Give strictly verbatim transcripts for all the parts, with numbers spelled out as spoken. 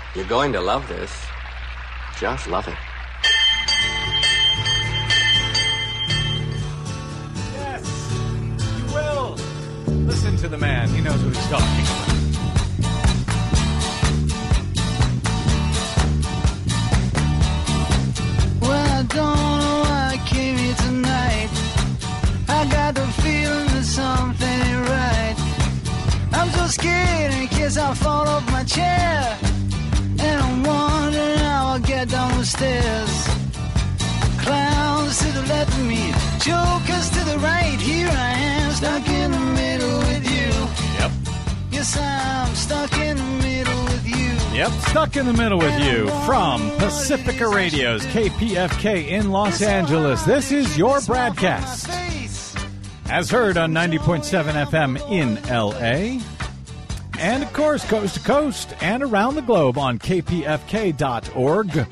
You're going to love this. Just love it. Yes, you will. Listen to the man. He knows what he's talking about. Well, I don't know why I came here tonight. I got the feeling that something ain't right. I'm so scared in case I fall off my chair. And I'm wondering how I'll get down the stairs. Clowns to the left of me, jokers to the right. Here I am, stuck in the middle with you. Yep. Yes, I'm stuck in the middle with you. Yep, stuck in the middle with you from Pacifica Radio's K P F K in Los Angeles. This is your broadcast, as heard on ninety point seven F M in L A, and of course coast to coast and around the globe on K P F K dot org,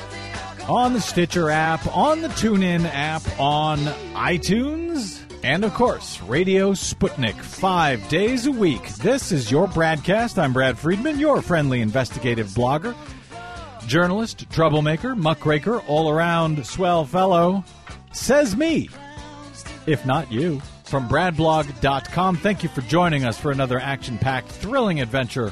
on the Stitcher app, on the TuneIn app, on iTunes, and of course Radio Sputnik five days a week. This is your broadcast. I'm Brad Friedman, your friendly investigative blogger, journalist, troublemaker, muckraker, all-around swell fellow. Says me, if not you. From brad blog dot com. Thank you for joining us for another action-packed, thrilling adventure.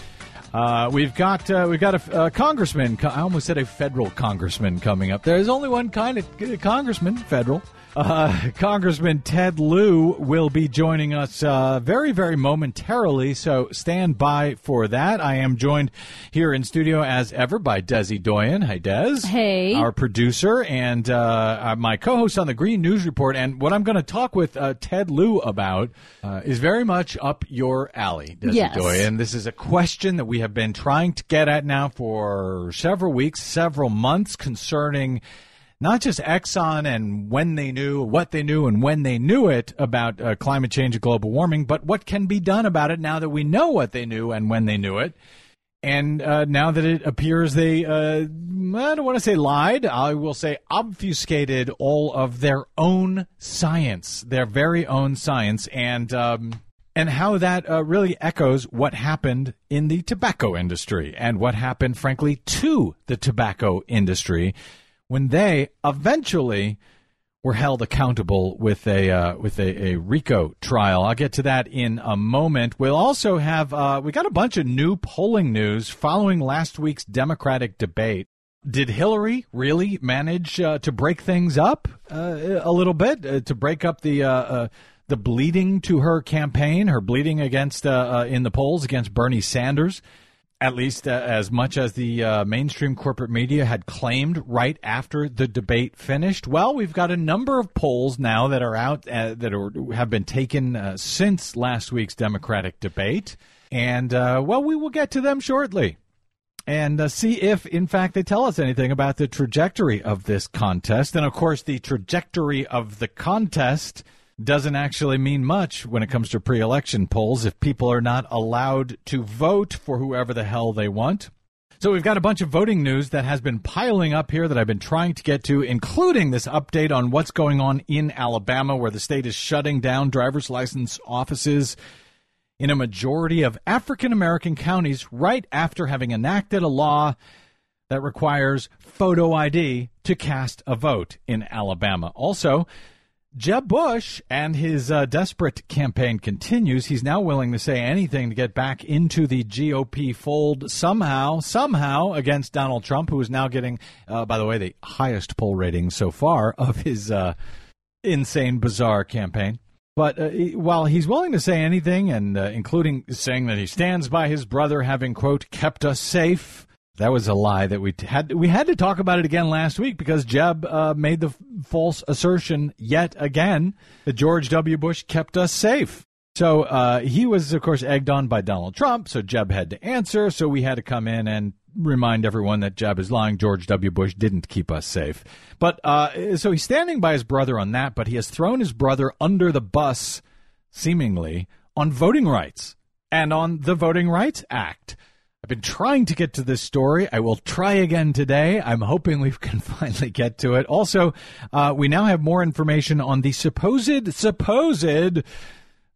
Uh, we've got uh, we've got a, a congressman. Co- I almost said a federal congressman coming up. There's only one kind of congressman, federal. Uh, Congressman Ted Lieu will be joining us uh, very, very momentarily, so stand by for that. I am joined here in studio, as ever, by Desi Doyen. Hi, Des. Hey. Our producer and uh, my co-host on the Green News Report. And what I'm going to talk with uh, Ted Lieu about uh, is very much up your alley, Desi yes. Doyen. This is a question that we have been trying to get at now for several weeks, several months, concerning not just Exxon and when they knew, what they knew, and when they knew it about uh, climate change and global warming, but what can be done about it now that we know what they knew and when they knew it. And uh, now that it appears they, uh, I don't want to say lied, I will say obfuscated all of their own science, their very own science, and um, and how that uh, really echoes what happened in the tobacco industry and what happened, frankly, to the tobacco industry when they eventually were held accountable with a uh, with a, a RICO trial. I'll get to that in a moment. We'll also have uh, we got a bunch of new polling news following last week's Democratic debate. Did Hillary really manage uh, to break things up uh, a little bit, uh, to break up the uh, uh, the bleeding to her campaign, her bleeding against uh, uh, in the polls against Bernie Sanders? At least uh, as much as the uh, mainstream corporate media had claimed right after the debate finished. Well, we've got a number of polls now that are out uh, that are, have been taken uh, since last week's Democratic debate. And, uh, well, we will get to them shortly and uh, see if, in fact, they tell us anything about the trajectory of this contest. And, of course, the trajectory of the contest doesn't actually mean much when it comes to pre-election polls if people are not allowed to vote for whoever the hell they want. So we've got a bunch of voting news that has been piling up here that I've been trying to get to, including this update on what's going on in Alabama, where the state is shutting down driver's license offices in a majority of African-American counties right after having enacted a law that requires photo I D to cast a vote in Alabama. Also, Jeb Bush and his uh, desperate campaign continues. He's now willing to say anything to get back into the G O P fold somehow, somehow against Donald Trump, who is now getting, uh, by the way, the highest poll rating so far of his uh, insane, bizarre campaign. But uh, while he's willing to say anything, and uh, including saying that he stands by his brother having, quote, kept us safe, that was a lie that we had. We had to talk about it again last week because Jeb uh, made the f- false assertion yet again that George W. Bush kept us safe. So uh, he was, of course, egged on by Donald Trump, so Jeb had to answer. So we had to come in and remind everyone that Jeb is lying. George W. Bush didn't keep us safe. But uh, so he's standing by his brother on that, but he has thrown his brother under the bus, seemingly, on voting rights and on the Voting Rights Act. I've been trying to get to this story. I will try again today. I'm hoping we can finally get to it. Also, uh, we now have more information on the supposed, supposed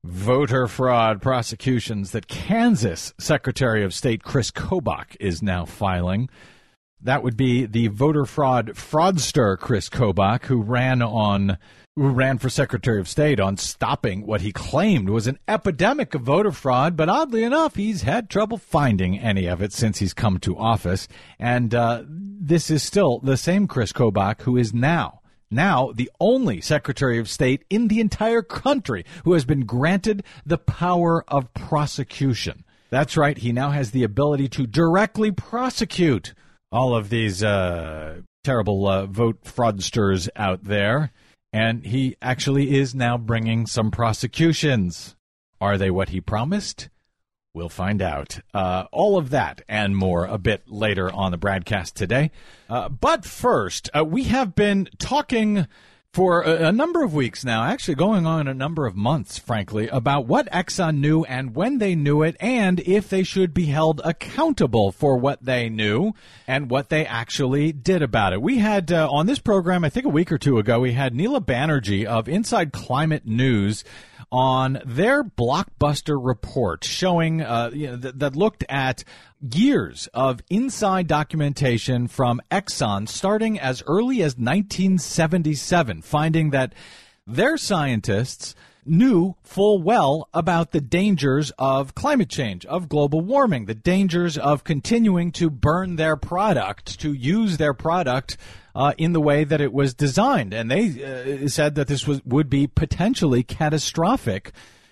voter fraud prosecutions that Kansas Secretary of State Chris Kobach is now filing. That would be the voter fraud fraudster Chris Kobach, who ran on who ran for Secretary of State on stopping what he claimed was an epidemic of voter fraud. But oddly enough, he's had trouble finding any of it since he's come to office. And uh, this is still the same Chris Kobach who is now Now, the only Secretary of State in the entire country who has been granted the power of prosecution. That's right. He now has the ability to directly prosecute all of these uh, terrible uh, vote fraudsters out there. And he actually is now bringing some prosecutions. Are they what he promised? We'll find out. Uh, all of that and more a bit later on the broadcast today. Uh, but first, uh, we have been talking for a, a number of weeks now, actually going on a number of months, frankly, about what Exxon knew and when they knew it, and if they should be held accountable for what they knew and what they actually did about it. We had uh, on this program, I think a week or two ago, we had Neela Banerjee of Inside Climate News on their blockbuster report showing uh, you know, th- that looked at years of inside documentation from Exxon starting as early as nineteen seventy-seven, finding that their scientists knew full well about the dangers of climate change, of global warming, the dangers of continuing to burn their product, to use their product Uh, in the way that it was designed. And they uh, said that this was would be potentially catastrophic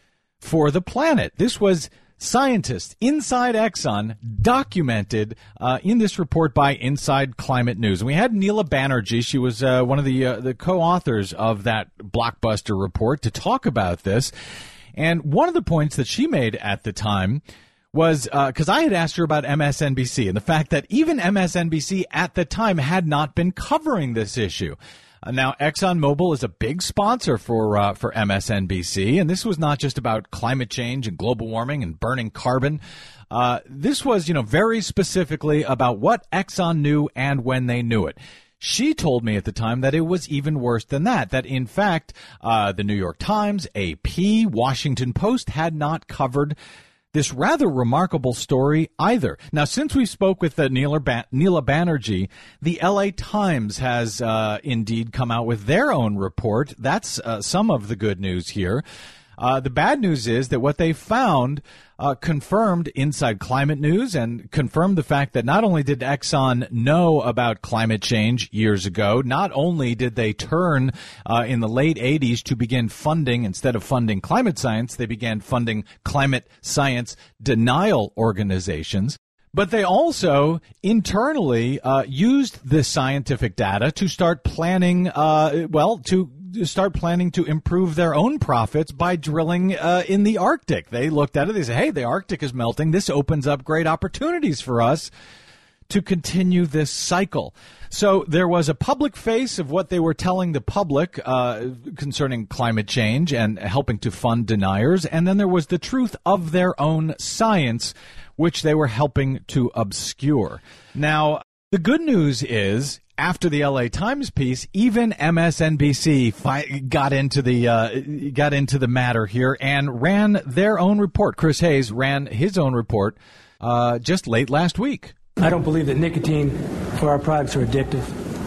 for the planet. This was scientists inside Exxon documented uh, in this report by Inside Climate News. And we had Neela Banerjee. She was uh, one of the uh, the co-authors of that blockbuster report to talk about this. And one of the points that she made at the time was because uh, I had asked her about M S N B C and the fact that even M S N B C at the time had not been covering this issue. Uh, now, ExxonMobil is a big sponsor for uh, for M S N B C, and this was not just about climate change and global warming and burning carbon. Uh, this was, you know, very specifically about what Exxon knew and when they knew it. She told me at the time that it was even worse than that, that in fact, uh, the New York Times, A P, Washington Post had not covered this rather remarkable story either. Now, since we spoke with uh, Neela, ba- Neela Banerjee, the L A Times has uh, indeed come out with their own report. That's uh, some of the good news here. Uh, the bad news is that what they found uh, confirmed Inside Climate News and confirmed the fact that not only did Exxon know about climate change years ago, not only did they turn uh, in the late eighties to begin funding, instead of funding climate science, they began funding climate science denial organizations. But they also internally uh, used this scientific data to start planning, uh, well, to start planning to improve their own profits by drilling uh, in the Arctic. They looked at it. They said, hey, the Arctic is melting. This opens up great opportunities for us to continue this cycle. So there was a public face of what they were telling the public uh, concerning climate change and helping to fund deniers. And then there was the truth of their own science, which they were helping to obscure. Now, the good news is, after the L A Times piece, even M S N B C fi- got into the uh, got into the matter here and ran their own report. Chris Hayes ran his own report uh, just late last week. I don't believe that nicotine for our products are addictive.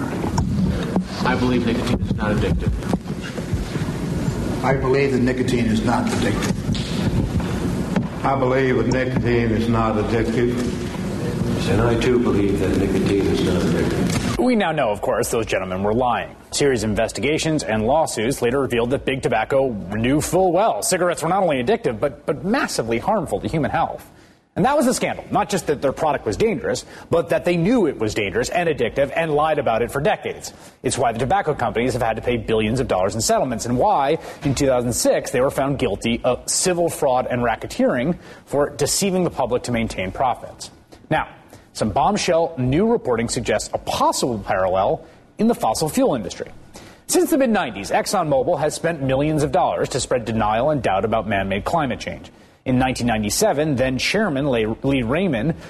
I believe nicotine is not addictive. I believe that nicotine is not addictive. I believe that nicotine is not addictive. And I, too, believe that nicotine is not addictive. We now know, of course, those gentlemen were lying. A series of investigations and lawsuits later revealed that Big Tobacco knew full well cigarettes were not only addictive, but, but massively harmful to human health. And that was the scandal. Not just that their product was dangerous, but that they knew it was dangerous and addictive and lied about it for decades. It's why the tobacco companies have had to pay billions of dollars in settlements, and why, in two thousand six, they were found guilty of civil fraud and racketeering for deceiving the public to maintain profits. Now, some bombshell new reporting suggests a possible parallel in the fossil fuel industry. Since the mid nineties, ExxonMobil has spent millions of dollars to spread denial and doubt about man-made climate change. In nineteen ninety-seven, then chairman Lee Raymond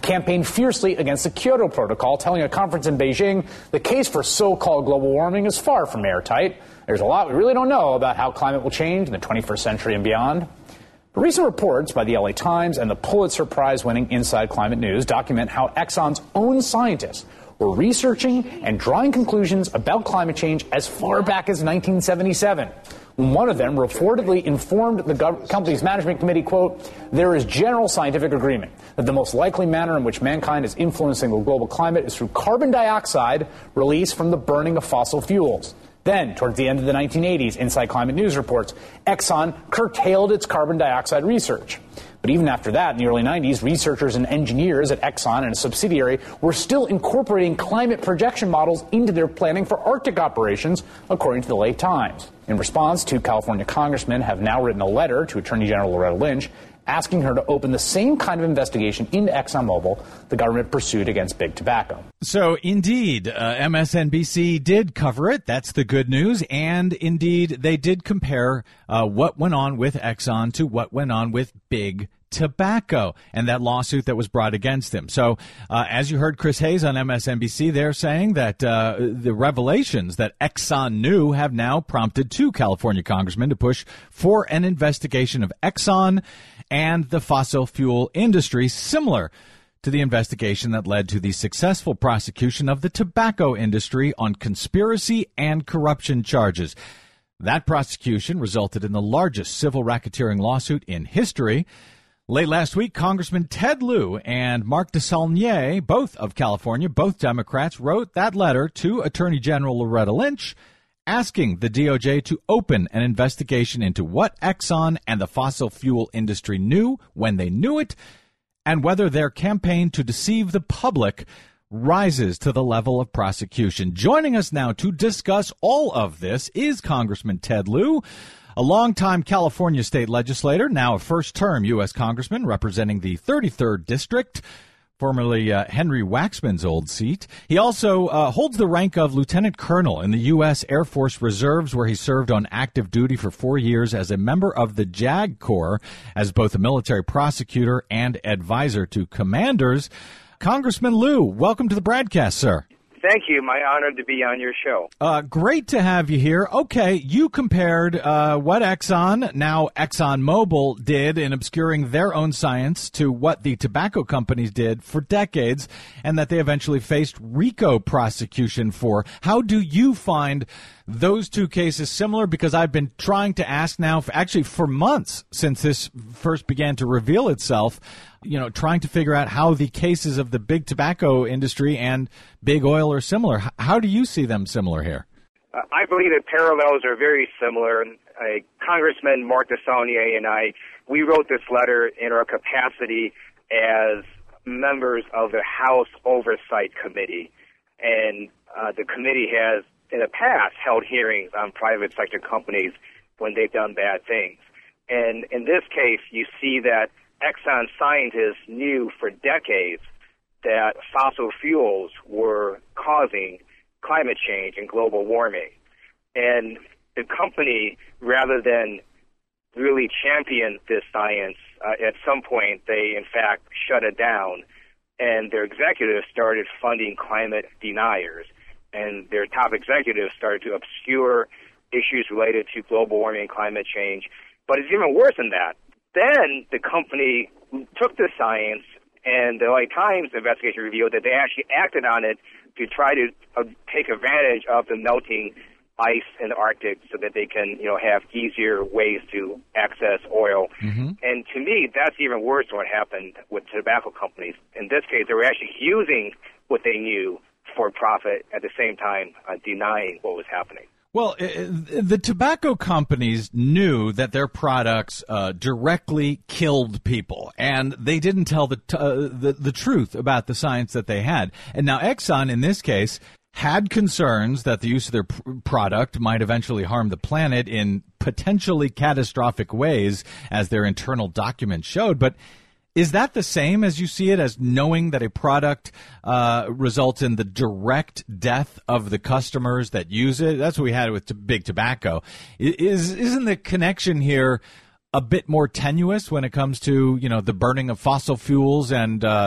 campaigned fiercely against the Kyoto Protocol, telling a conference in Beijing the case for so-called global warming is far from airtight. There's a lot we really don't know about how climate will change in the twenty-first century and beyond. But recent reports by the L A Times and the Pulitzer Prize-winning Inside Climate News document how Exxon's own scientists were researching and drawing conclusions about climate change as far back as nineteen seventy-seven. One of them reportedly informed the gov- company's management committee, quote, there is general scientific agreement that the most likely manner in which mankind is influencing the global climate is through carbon dioxide released from the burning of fossil fuels. Then, towards the end of the nineteen eighties, Inside Climate News reports, Exxon curtailed its carbon dioxide research. But even after that, in the early nineties, researchers and engineers at Exxon and a subsidiary were still incorporating climate projection models into their planning for Arctic operations, according to the L A Times. In response, two California congressmen have now written a letter to Attorney General Loretta Lynch asking her to open the same kind of investigation into ExxonMobil the government pursued against Big Tobacco. So, indeed, uh, M S N B C did cover it. That's the good news. And, indeed, they did compare uh, what went on with Exxon to what went on with Big Tobacco and that lawsuit that was brought against him. So, uh, as you heard Chris Hayes on M S N B C, they're saying that uh, the revelations that Exxon knew have now prompted two California congressmen to push for an investigation of Exxon and the fossil fuel industry, similar to the investigation that led to the successful prosecution of the tobacco industry on conspiracy and corruption charges. That prosecution resulted in the largest civil racketeering lawsuit in history. Late last week, Congressman Ted Lieu and Mark DeSaulnier, both of California, both Democrats, wrote that letter to Attorney General Loretta Lynch asking the D O J to open an investigation into what Exxon and the fossil fuel industry knew when they knew it, and whether their campaign to deceive the public rises to the level of prosecution. Joining us now to discuss all of this is Congressman Ted Lieu, a longtime California state legislator, now a first-term U S congressman representing the thirty-third District, formerly uh, Henry Waxman's old seat. He also uh, holds the rank of lieutenant colonel in the U S Air Force Reserves, where he served on active duty for four years as a member of the JAG Corps, as both a military prosecutor and advisor to commanders. Congressman Lieu, welcome to the broadcast, sir. Thank you. My honor to be on your show. Uh, great to have you here. Okay, you compared uh, what Exxon, now ExxonMobil, did in obscuring their own science to what the tobacco companies did for decades, and that they eventually faced RICO prosecution for. How do you find those two cases similar? Because I've been trying to ask now, for, actually for months since this first began to reveal itself, you know, trying to figure out how the cases of the big tobacco industry and big oil are similar. How do you see them similar here? Uh, I believe the parallels are very similar. Uh, Congressman Mark DeSaulnier and I, we wrote this letter in our capacity as members of the House Oversight Committee. And uh, the committee has, in the past, held hearings on private sector companies when they've done bad things. And in this case, you see that Exxon scientists knew for decades that fossil fuels were causing climate change and global warming. And the company, rather than really champion this science, uh, at some point they, in fact, shut it down, and their executives started funding climate deniers. And their top executives started to obscure issues related to global warming and climate change. But it's even worse than that. Then the company took the science, and the L A Times investigation revealed that they actually acted on it to try to uh, take advantage of the melting ice in the Arctic so that they can, you know, have easier ways to access oil. Mm-hmm. And to me, that's even worse than what happened with tobacco companies. In this case, they were actually using what they knew for profit at the same time uh, denying what was happening. Well, the tobacco companies knew that their products uh, directly killed people, and they didn't tell the, t- uh, the the truth about the science that they had. And now Exxon, in this case, had concerns that the use of their pr- product might eventually harm the planet in potentially catastrophic ways, as their internal documents showed. But is that the same as you see it, as knowing that a product uh, results in the direct death of the customers that use it? That's what we had with t- big tobacco. Is, isn't the connection here a bit more tenuous when it comes to, you know, the burning of fossil fuels and uh,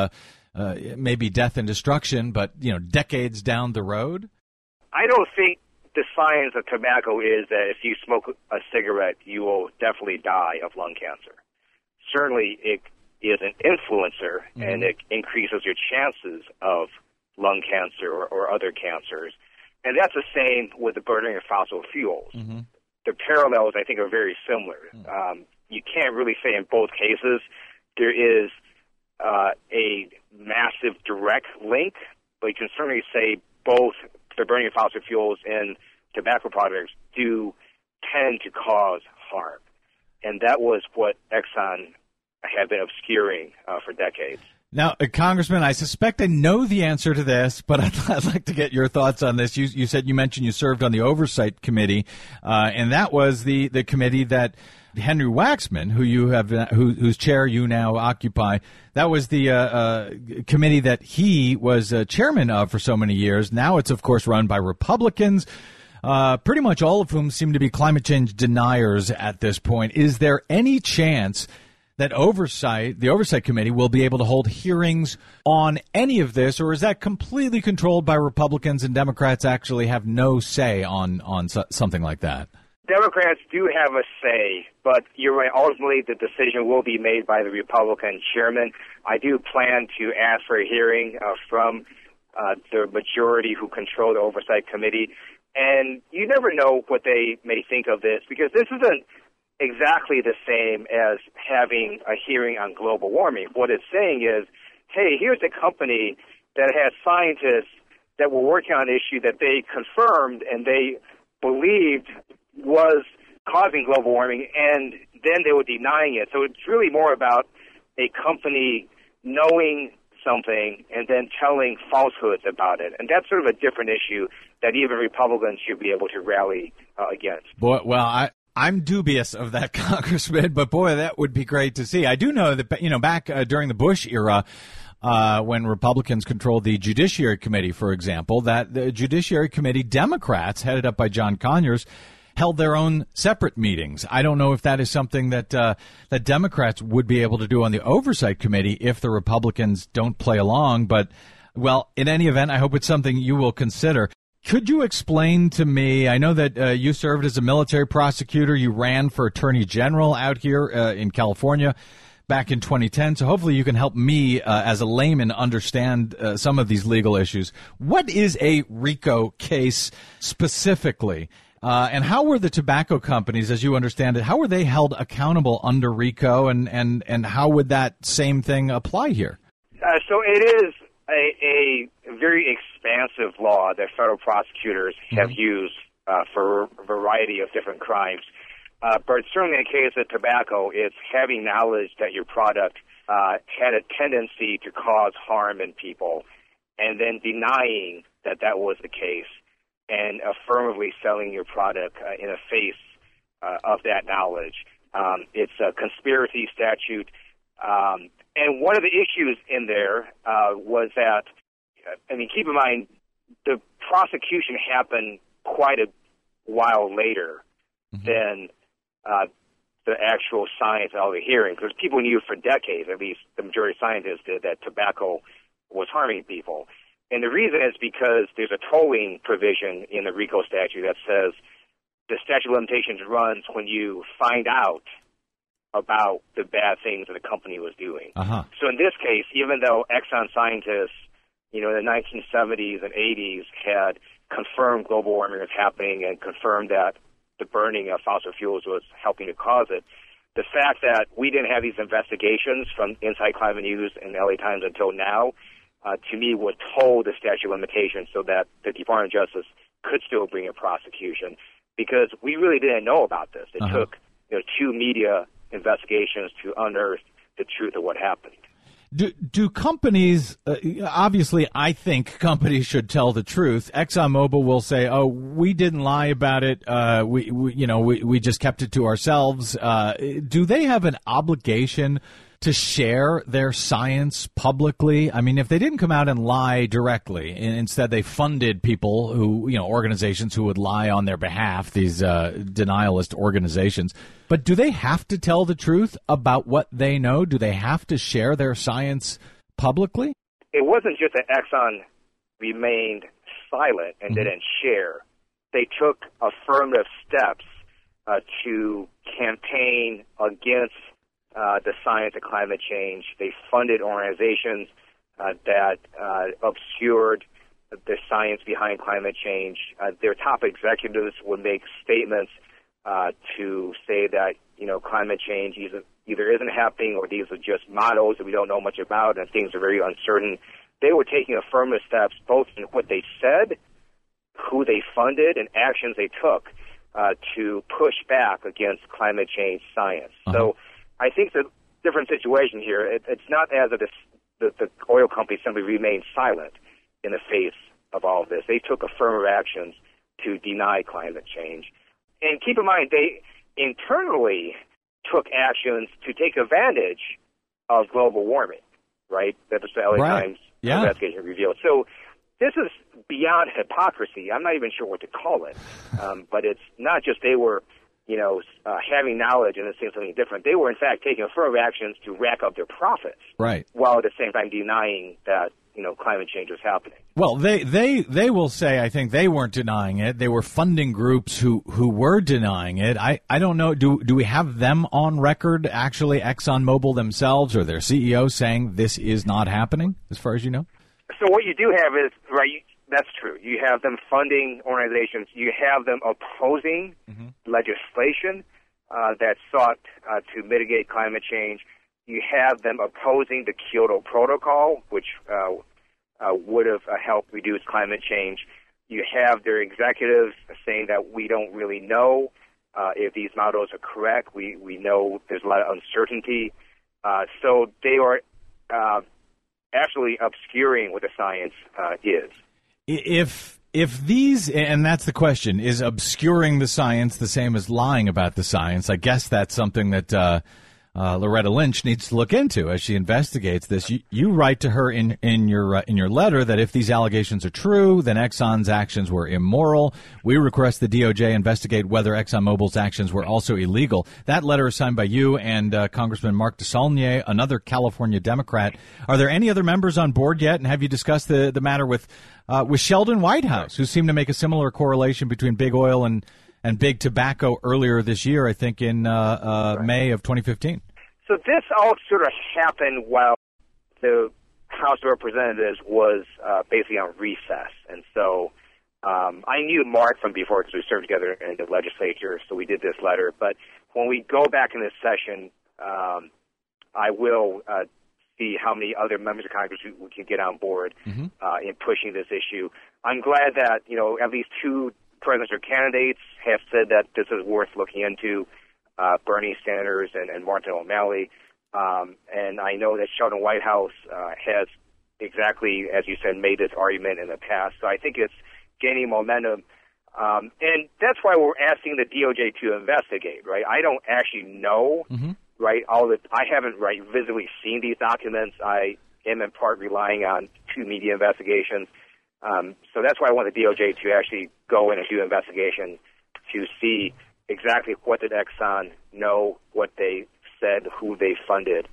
uh, maybe death and destruction, but, you know, decades down the road? I don't think the science of tobacco is that if you smoke a cigarette, you will definitely die of lung cancer. Certainly, it is an influencer, mm-hmm. and it increases your chances of lung cancer or, or other cancers. And that's the same with the burning of fossil fuels. Mm-hmm. The parallels, I think, are very similar. Mm-hmm. Um, you can't really say in both cases there is uh, a massive direct link, but you can certainly say both the burning of fossil fuels and tobacco products do tend to cause harm. And that was what Exxon had been obscuring uh, for decades. Now, uh, Congressman, I suspect I know the answer to this, but I'd, I'd like to get your thoughts on this. You, you said you mentioned you served on the Oversight Committee, uh, and that was the, the committee that Henry Waxman, who you have, uh, who, whose chair you now occupy, that was the uh, uh, committee that he was uh, chairman of for so many years. Now it's, of course, run by Republicans, uh, pretty much all of whom seem to be climate change deniers at this point. Is there any chance that oversight, the Oversight Committee, will be able to hold hearings on any of this, or is that completely controlled by Republicans and Democrats actually have no say on, on so, something like that? Democrats do have a say, but you're right, ultimately the decision will be made by the Republican chairman. I do plan to ask for a hearing uh, from uh, the majority who control the Oversight Committee, and you never know what they may think of this, because this isn't exactly the same as having a hearing on global warming. What it's saying is, hey, here's a company that has scientists that were working on an issue that they confirmed and they believed was causing global warming, and then they were denying it. So it's really more about a company knowing something and then telling falsehoods about it. And that's sort of a different issue that even Republicans should be able to rally uh, against. Boy, well, I I'm dubious of that, Congressman, but boy, that would be great to see. I do know that, you know, back uh, during the Bush era, uh, when Republicans controlled the Judiciary Committee, for example, that the Judiciary Committee, Democrats, headed up by John Conyers, held their own separate meetings. I don't know if that is something that uh, that Democrats would be able to do on the Oversight Committee if the Republicans don't play along. But, well, in any event, I hope it's something you will consider. Could you explain to me, I know that uh, you served as a military prosecutor, you ran for attorney general out here uh, in California back in twenty ten, so hopefully you can help me uh, as a layman understand uh, some of these legal issues. What is a RICO case specifically, uh, and how were the tobacco companies, as you understand it, how were they held accountable under RICO, and, and, and how would that same thing apply here? Uh, so it is A, a very expansive law that federal prosecutors have mm-hmm. used uh, for a variety of different crimes. Uh, but certainly in the case of tobacco, it's having knowledge that your product uh, had a tendency to cause harm in people and then denying that that was the case and affirmatively selling your product uh, in the face uh, of that knowledge. Um, it's a conspiracy statute. Um, and one of the issues in there uh, was that, I mean, keep in mind, the prosecution happened quite a while later mm-hmm. than uh, the actual science of the hearing, because people knew for decades, at least the majority of scientists did, that tobacco was harming people. And the reason is because there's a tolling provision in the RICO statute that says the statute of limitations runs when you find out about the bad things that the company was doing. Uh-huh. So in this case, even though Exxon scientists, you know, in the nineteen seventies and eighties had confirmed global warming was happening and confirmed that the burning of fossil fuels was helping to cause it, the fact that we didn't have these investigations from Inside Climate News and L A Times until now, uh, to me, would toll the statute of limitations so that the Department of Justice could still bring a prosecution, because we really didn't know about this. It uh-huh. took, you know, two media investigations to unearth the truth of what happened. Do, do companies, uh, obviously I think companies should tell the truth. ExxonMobil will say, oh, we didn't lie about it. Uh, we, we, you know, we, we just kept it to ourselves. Uh, do they have an obligation to share their science publicly? I mean, if they didn't come out and lie directly, and instead they funded people who, you know, organizations who would lie on their behalf, these uh, denialist organizations, but do they have to tell the truth about what they know? Do they have to share their science publicly? it wasn't just that Exxon remained silent and mm-hmm. didn't share. They took affirmative steps uh, to campaign against uh, the science of climate change. They funded organizations uh, that uh, obscured the science behind climate change. Uh, their top executives would make statements uh, to say that, you know, climate change either, either isn't happening or these are just models that we don't know much about and things are very uncertain. They were taking affirmative steps both in what they said, who they funded, and actions they took uh, to push back against climate change science. Uh-huh. So I think it's a different situation here. It, it's not as if the, the oil companies simply remained silent in the face of all of this. They took affirmative actions to deny climate change. And keep in mind, they internally took actions to take advantage of global warming, right? That was the L A right. Times yeah. investigation revealed. So this is beyond hypocrisy. I'm not even sure what to call it. Um, but it's not just they were, you know, uh, having knowledge and saying something different. They were, in fact, taking affirmative actions to rack up their profits, right, while at the same time denying that, you know, climate change was happening. Well, they, they, they will say, I think they weren't denying it. They were funding groups who, who were denying it. I, I don't know. Do, do we have them on record, actually, ExxonMobil themselves or their C E O saying this is not happening, as far as you know? So what you do have is, right, you, that's true. You have them funding organizations. You have them opposing mm-hmm. legislation uh, that sought uh, to mitigate climate change. You have them opposing the Kyoto Protocol, which uh, uh, would have uh, helped reduce climate change. You have their executives saying that we don't really know uh, if these models are correct. We we know there's a lot of uncertainty. Uh, so they are uh, actually obscuring what the science uh, is. If if these, and that's the question, is obscuring the science the same as lying about the science? I guess that's something that uh, uh, Loretta Lynch needs to look into as she investigates this. You, you write to her in in your uh, in your letter that if these allegations are true, then Exxon's actions were immoral. We request the D O J investigate whether ExxonMobil's actions were also illegal. That letter is signed by you and uh, Congressman Mark DeSaulnier, another California Democrat. Are there any other members on board yet, and have you discussed the, the matter with uh, with Sheldon Whitehouse, who seemed to make a similar correlation between big oil and, and big tobacco earlier this year, I think in uh, uh, right. May of twenty fifteen? So this all sort of happened while the House of Representatives was uh, basically on recess. And so um, I knew Mark from before because we served together in the legislature, so we did this letter. But when we go back in this session, um, I will uh, see how many other members of Congress we, we can get on board mm-hmm. uh, in pushing this issue. I'm glad that, you know, at least two presidents or candidates have said that this is worth looking into. Uh, Bernie Sanders and, and Martin O'Malley. Um, and I know that Sheldon Whitehouse uh, has exactly, as you said, made this argument in the past. So I think it's gaining momentum. Um, and that's why we're asking the D O J to investigate, right? I don't actually know, mm-hmm. right, all the, I haven't, right, visibly seen these documents. I am in part relying on two media investigations. Um, so that's why I want the D O J to actually go in and do an investigation to see exactly what did Exxon know, what they said, who they funded.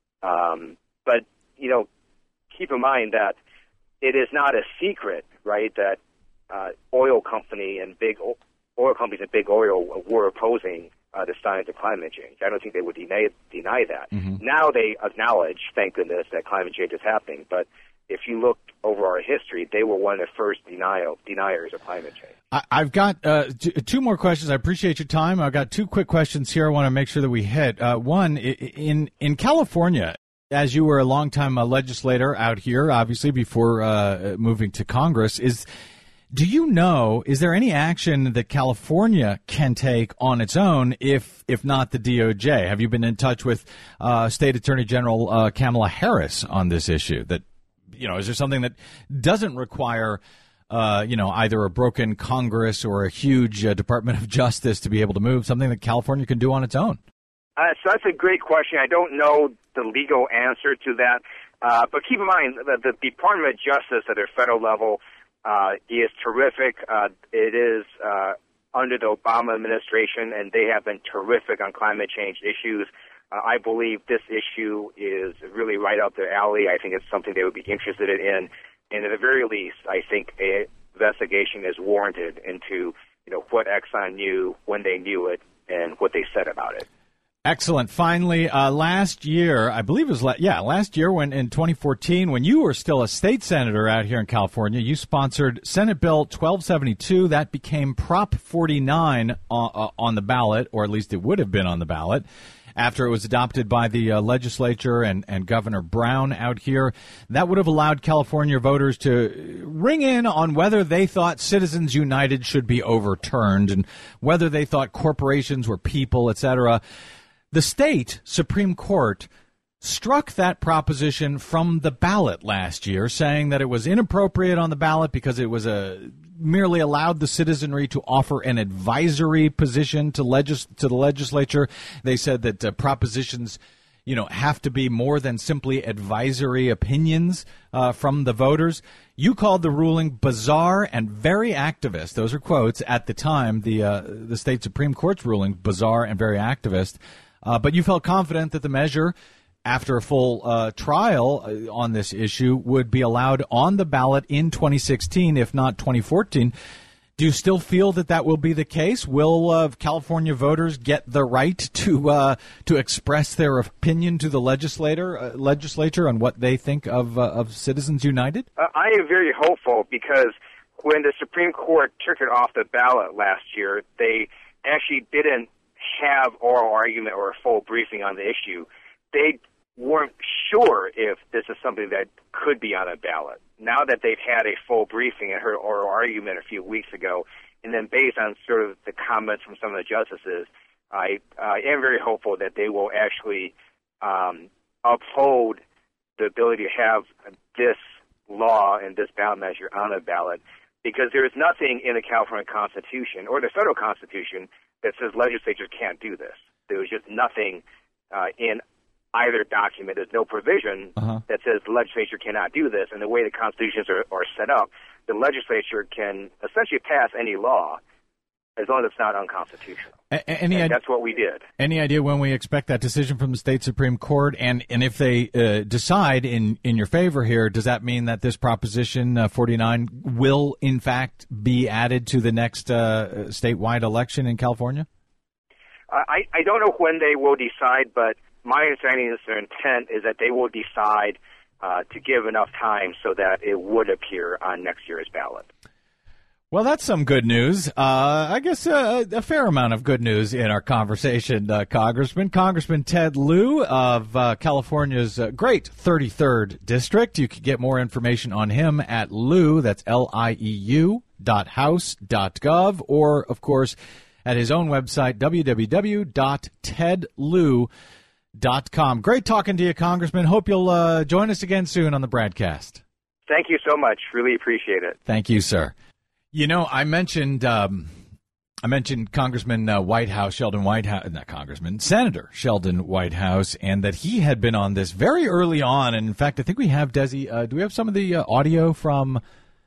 Um, but, you know, keep in mind that it is not a secret, right, that uh, oil company and big o- oil companies and big oil were opposing uh, the science of climate change. I don't think they would deny, deny that. Mm-hmm. Now they acknowledge, thank goodness, that climate change is happening. But if you look over our history, they were one of the first denial, deniers of climate change. I, I've got uh, t- two more questions. I appreciate your time. I've got two quick questions here I want to make sure that we hit. Uh, one, in in California, as you were a longtime uh, legislator out here, obviously, before uh, moving to Congress, is do you know, is there any action that California can take on its own if if not the D O J? Have you been in touch with uh, State Attorney General uh, Kamala Harris on this issue? That, you know, is there something that doesn't require, uh, you know, either a broken Congress or a huge uh, Department of Justice to be able to move, something that California can do on its own? Uh, so that's a great question. I don't know the legal answer to that. Uh, but keep in mind that the Department of Justice at their federal level uh, is terrific. Uh, it is uh, under the Obama administration, and they have been terrific on climate change issues. Uh, I believe this issue is really right up their alley. I think it's something they would be interested in. And at the very least, I think an investigation is warranted into, you know, what Exxon knew, when they knew it, and what they said about it. Excellent. Finally, uh, last year, I believe it was, la- yeah, last year when in twenty fourteen, when you were still a state senator out here in California, you sponsored Senate Bill twelve seventy-two. That became Prop forty-nine on, uh, on the ballot, or at least it would have been on the ballot, after it was adopted by the uh, legislature and, and Governor Brown out here. That would have allowed California voters to ring in on whether they thought Citizens United should be overturned and whether they thought corporations were people, et cetera. The state Supreme Court struck that proposition from the ballot last year, saying that it was inappropriate on the ballot because it was a merely allowed the citizenry to offer an advisory position to legis- to the legislature. They said that uh, propositions, you know, have to be more than simply advisory opinions uh, from the voters. You called the ruling bizarre and very activist. Those are quotes at the time, the uh, the state Supreme Court's ruling, bizarre and very activist. Uh, but you felt confident that the measure, after a full uh, trial uh, on this issue, would be allowed on the ballot in twenty sixteen, if not twenty fourteen. Do you still feel that that will be the case? Will uh, California voters get the right to uh, to express their opinion to the legislator uh, legislature on what they think of uh, of Citizens United? Uh, I am very hopeful because when the Supreme Court took it off the ballot last year, they actually didn't have oral argument or a full briefing on the issue. They weren't sure if this is something that could be on a ballot. Now that they've had a full briefing and heard oral argument a few weeks ago, and then based on sort of the comments from some of the justices, I uh, am very hopeful that they will actually um, uphold the ability to have this law and this ballot measure on a ballot, because there is nothing in the California Constitution or the federal Constitution that says legislatures can't do this. There was just nothing uh, in either document. There's no provision uh-huh. that says the legislature cannot do this. And the way the constitutions are, are set up, the legislature can essentially pass any law as long as it's not unconstitutional. A- any and idea, that's what we did. Any idea when we expect that decision from the state Supreme Court? And and if they uh, decide in, in your favor here, does that mean that this Proposition uh, forty-nine will, in fact, be added to the next uh, statewide election in California? Uh, I, I don't know when they will decide, but my understanding is their intent is that they will decide uh, to give enough time so that it would appear on next year's ballot. Well, that's some good news. Uh, I guess uh, a fair amount of good news in our conversation, uh, Congressman. Congressman Ted Lieu of uh, California's uh, great thirty-third District. You can get more information on him at Lieu, that's L I E U, dot house dot gov, or, of course, at his own website, w w w dot ted lieu dot com. Great talking to you, Congressman. Hope you'll uh, join us again soon on the broadcast. Thank you so much. Really appreciate it. Thank you, sir. You know, I mentioned um, I mentioned Congressman uh, Whitehouse, Sheldon Whitehouse, not Congressman, Senator Sheldon Whitehouse, and that he had been on this very early on. And in fact, I think we have, Desi, uh, do we have some of the uh, audio from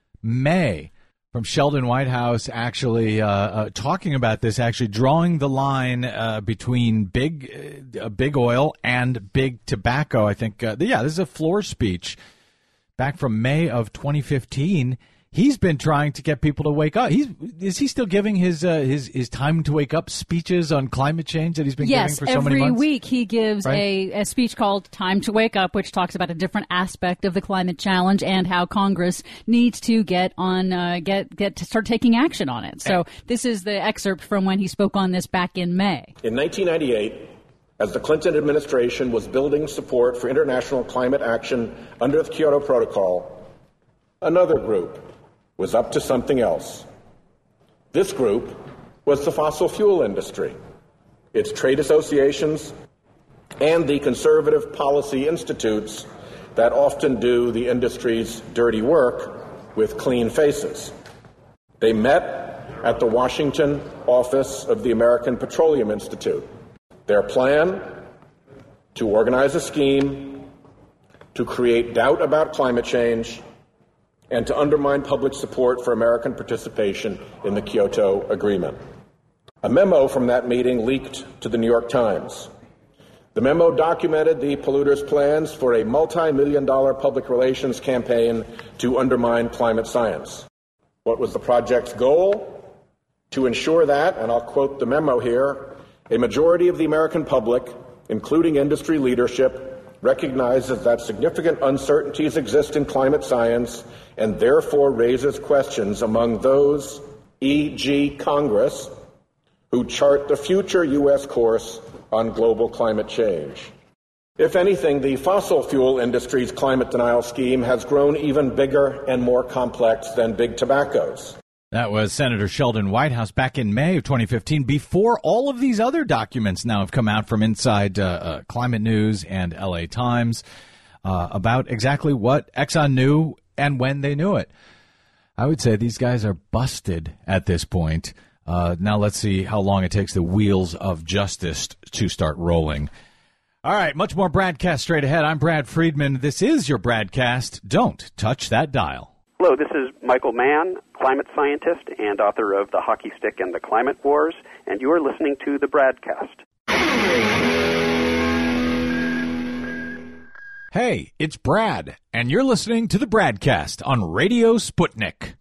May from Sheldon Whitehouse actually uh, uh, talking about this, actually drawing the line uh, between big uh, big oil and big tobacco? I think, uh, yeah, this is a floor speech back from May of twenty fifteen. He's been trying to get people to wake up. He's is he still giving his uh, his his time to wake up speeches on climate change that he's been yes, giving for so many months? Yes, every week he gives right? a, a speech called Time to Wake Up, which talks about a different aspect of the climate challenge and how Congress needs to get on uh, get get to start taking action on it. So this is the excerpt from when he spoke on this back in May. In nineteen ninety-eight, as the Clinton administration was building support for international climate action under the Kyoto Protocol, another group was up to something else. This group was the fossil fuel industry, its trade associations, and the conservative policy institutes that often do the industry's dirty work with clean faces. They met at the Washington office of the American Petroleum Institute. Their plan: to organize a scheme to create doubt about climate change and to undermine public support for American participation in the Kyoto Agreement. A memo from that meeting leaked to the New York Times. The memo documented the polluters' plans for a multi-million dollar public relations campaign to undermine climate science. What was the project's goal? To ensure that, and I'll quote the memo here, a majority of the American public, including industry leadership, recognizes that significant uncertainties exist in climate science and therefore raises questions among those, for example Congress, who chart the future U S course on global climate change. If anything, the fossil fuel industry's climate denial scheme has grown even bigger and more complex than big tobacco's. That was Senator Sheldon Whitehouse back in May of twenty fifteen, before all of these other documents now have come out from inside uh, uh, Climate News and L A Times uh, about exactly what Exxon knew and when they knew it. I would say these guys are busted at this point. Uh, now let's see how long it takes the wheels of justice to start rolling. All right, much more BradCast straight ahead. I'm Brad Friedman. This is your BradCast. Don't touch that dial. Hello, this is Michael Mann, climate scientist and author of The Hockey Stick and the Climate Wars, and you are listening to the BradCast. Hey, it's Brad, and you're listening to the BradCast on Radio Sputnik.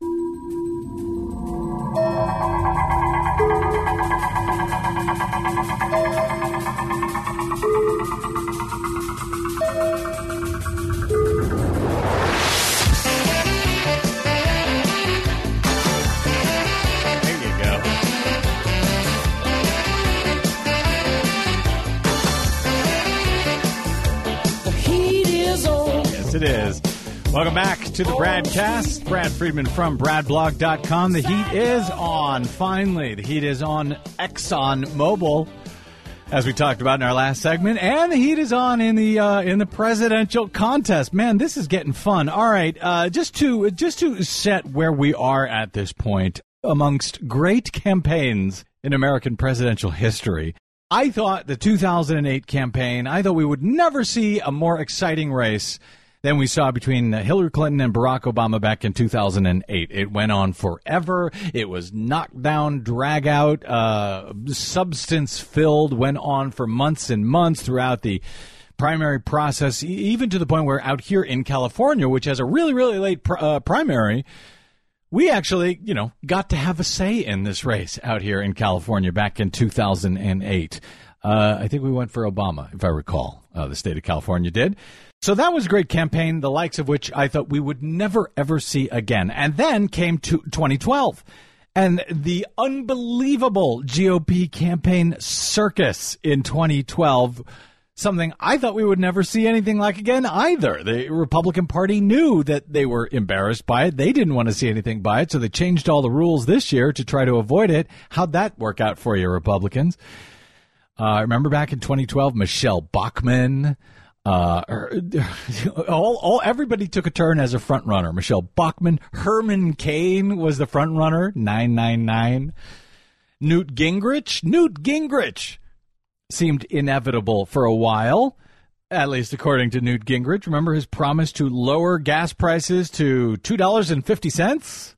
It is. Welcome back to the BradCast. Brad Friedman from brad blog dot com. The heat is on, finally. The heat is on ExxonMobil, as we talked about in our last segment, and the heat is on in the uh, in the presidential contest. Man, this is getting fun. All right, uh, just to just to set where we are at this point amongst great campaigns in American presidential history, I thought the two thousand eight campaign, I thought we would never see a more exciting race than we saw between Hillary Clinton and Barack Obama back in two thousand eight. It went on forever. It was knockdown, drag out, uh, substance filled, went on for months and months throughout the primary process, even to the point where out here in California, which has a really, really late pr- uh, primary, we actually, you know, got to have a say in this race out here in California back in two thousand eight. Uh, I think we went for Obama, if I recall. Uh, the state of California did. So that was a great campaign, the likes of which I thought we would never, ever see again. And then came to twenty twelve and the unbelievable G O P campaign circus in twenty twelve, something I thought we would never see anything like again either. The Republican Party knew that they were embarrassed by it. They didn't want to see anything by it, so they changed all the rules this year to try to avoid it. How'd that work out for you, Republicans? Uh, remember back in twenty twelve, Michelle Bachmann, uh, all, all, everybody took a turn as a front runner. Michelle Bachmann, Herman Cain was the front runner, nine nine nine. Newt Gingrich, Newt Gingrich seemed inevitable for a while, at least according to Newt Gingrich. Remember his promise to lower gas prices to two dollars and fifty cents?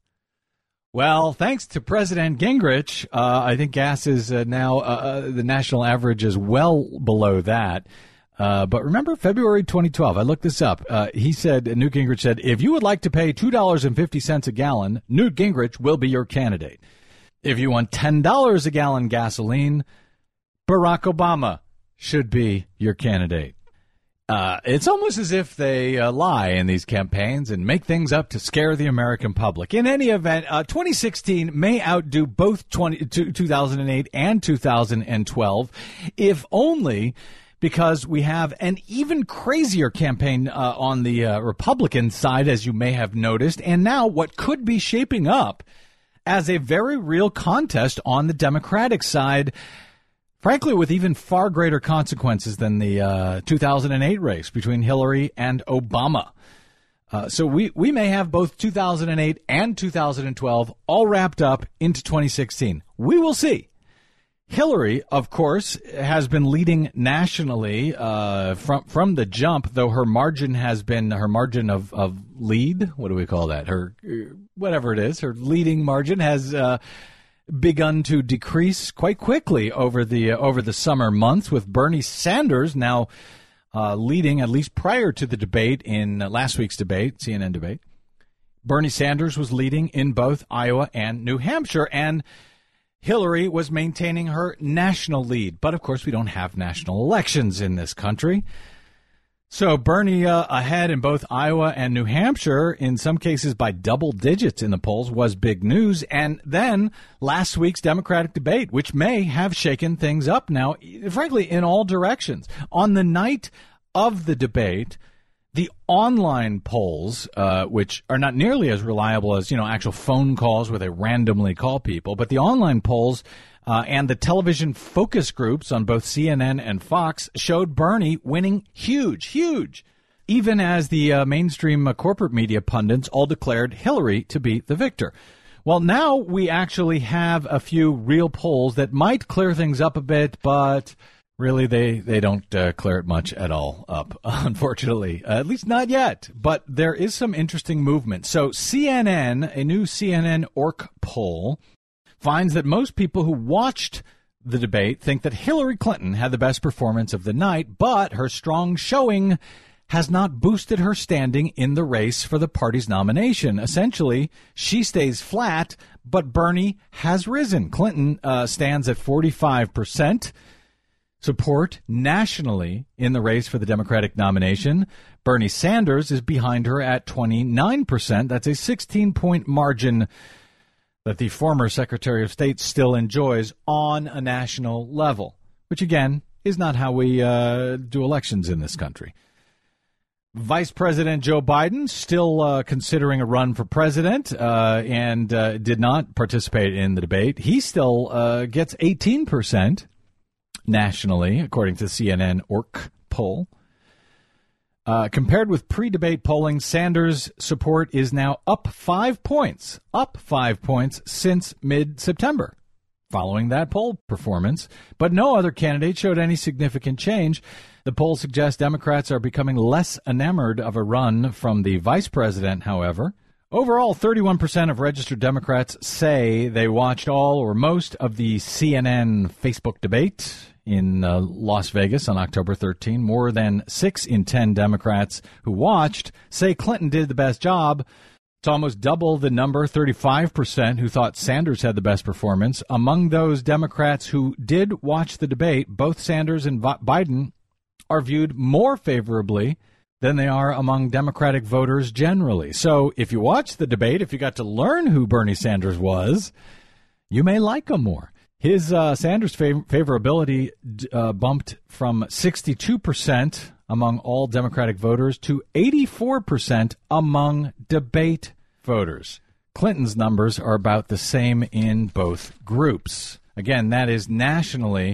Well, thanks to President Gingrich, uh, I think gas is uh, now, uh, the national average is well below that. Uh, but remember February twenty twelve, I looked this up. Uh, he said, Newt Gingrich said, if you would like to pay two dollars and fifty cents a gallon, Newt Gingrich will be your candidate. If you want ten dollars a gallon gasoline, Barack Obama should be your candidate. Uh, it's almost as if they uh, lie in these campaigns and make things up to scare the American public. In any event, uh, twenty sixteen may outdo both twenty, two thousand eight and two thousand twelve, if only because we have an even crazier campaign uh, on the uh, Republican side, as you may have noticed, and now what could be shaping up as a very real contest on the Democratic side, frankly, with even far greater consequences than the uh, two thousand eight race between Hillary and Obama. Uh, so we, we may have both two thousand eight and two thousand twelve all wrapped up into twenty sixteen. We will see. Hillary, of course, has been leading nationally uh, from from the jump, though her margin has been her margin of, of lead. What do we call that? Her whatever it is, her leading margin has uh, begun to decrease quite quickly over the uh, over the summer months, with Bernie Sanders now uh, leading, at least prior to the debate in uh, last week's debate, C N N debate. Bernie Sanders was leading in both Iowa and New Hampshire, and Hillary was maintaining her national lead. But, of course, we don't have national elections in this country. So Bernie uh, ahead in both Iowa and New Hampshire, in some cases by double digits in the polls, was big news. And then last week's Democratic debate, which may have shaken things up now, frankly, in all directions. On the night of the debate, the online polls, uh, which are not nearly as reliable as, you know, actual phone calls where they randomly call people, but the online polls uh, and the television focus groups on both C N N and Fox showed Bernie winning huge, huge, even as the uh, mainstream uh, corporate media pundits all declared Hillary to be the victor. Well, now we actually have a few real polls that might clear things up a bit, but really, they, they don't uh, clear it much at all up, unfortunately, uh, at least not yet. But there is some interesting movement. So C N N, a new C N N O R C poll, finds that most people who watched the debate think that Hillary Clinton had the best performance of the night, but her strong showing has not boosted her standing in the race for the party's nomination. Essentially, she stays flat, but Bernie has risen. Clinton uh, stands at forty-five percent. Support nationally in the race for the Democratic nomination. Bernie Sanders is behind her at twenty-nine percent. That's a sixteen-point margin that the former Secretary of State still enjoys on a national level, which, again, is not how we uh, do elections in this country. Vice President Joe Biden still uh, considering a run for president uh, and uh, did not participate in the debate. He still uh, gets eighteen percent. Nationally, according to the C N N O R C poll. Uh, compared with pre-debate polling, Sanders' support is now up five points, up five points since mid-September, following that poll performance. But no other candidate showed any significant change. The poll suggests Democrats are becoming less enamored of a run from the vice president, however. Overall, thirty-one percent of registered Democrats say they watched all or most of the C N N Facebook debate in uh, Las Vegas on October thirteenth. More than six in ten Democrats who watched say Clinton did the best job. It's almost double the number, thirty-five percent, who thought Sanders had the best performance. Among those Democrats who did watch the debate, both Sanders and Biden are viewed more favorably than they are among Democratic voters generally. So if you watch the debate, if you got to learn who Bernie Sanders was, you may like him more. His uh, Sanders fav- favorability uh, bumped from sixty-two percent among all Democratic voters to eighty-four percent among debate voters. Clinton's numbers are about the same in both groups. Again, that is nationally.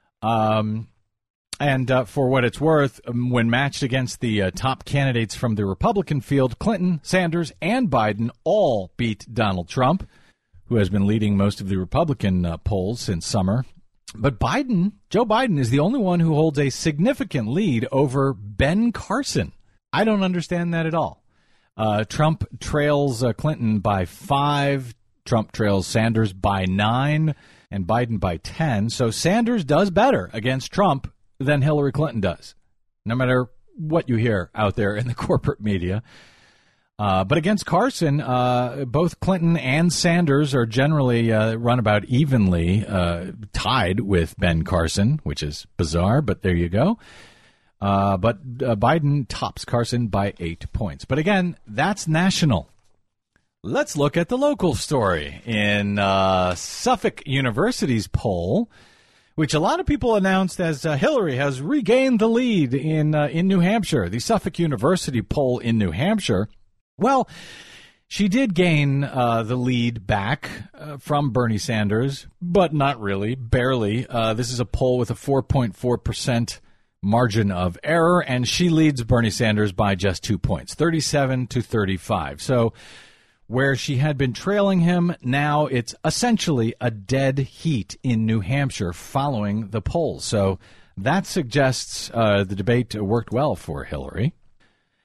Um, and uh, for what it's worth, um, when matched against the uh, top candidates from the Republican field, Clinton, Sanders, and Biden all beat Donald Trump, who has been leading most of the Republican uh, polls since summer. But Biden, Joe Biden, is the only one who holds a significant lead over Ben Carson. I don't understand that at all. Uh, Trump trails uh, Clinton by five. Trump trails Sanders by nine, and Biden by ten. So Sanders does better against Trump than Hillary Clinton does, no matter what you hear out there in the corporate media. Uh, but against Carson, uh, both Clinton and Sanders are generally uh, run about evenly, uh, tied with Ben Carson, which is bizarre, but there you go. Uh, but uh, Biden tops Carson by eight points. But again, that's national. Let's look at the local story. In uh, Suffolk University's poll, which a lot of people announced as uh, Hillary has regained the lead in uh, in New Hampshire, the Suffolk University poll in New Hampshire. Well, she did gain uh, the lead back uh, from Bernie Sanders, but not really, barely. Uh, this is a poll with a four point four percent margin of error, and she leads Bernie Sanders by just two points, thirty-seven to thirty-five. So where she had been trailing him, now it's essentially a dead heat in New Hampshire following the polls. So that suggests uh, the debate worked well for Hillary.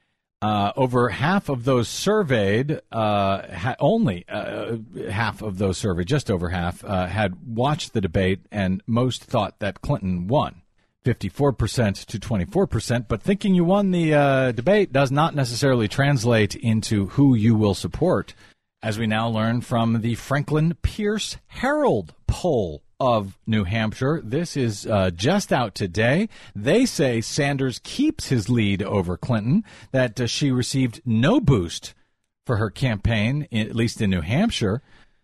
Uh, over half of those surveyed, uh, ha- only uh, half of those surveyed, just over half, uh, had watched the debate, and most thought that Clinton won, fifty-four percent to twenty-four percent. But thinking you won the uh, debate does not necessarily translate into who you will support, as we now learn from the Franklin Pierce Herald poll of New Hampshire. This is uh, just out today. They say Sanders keeps his lead over Clinton, that uh, she received no boost for her campaign, in, at least in New Hampshire.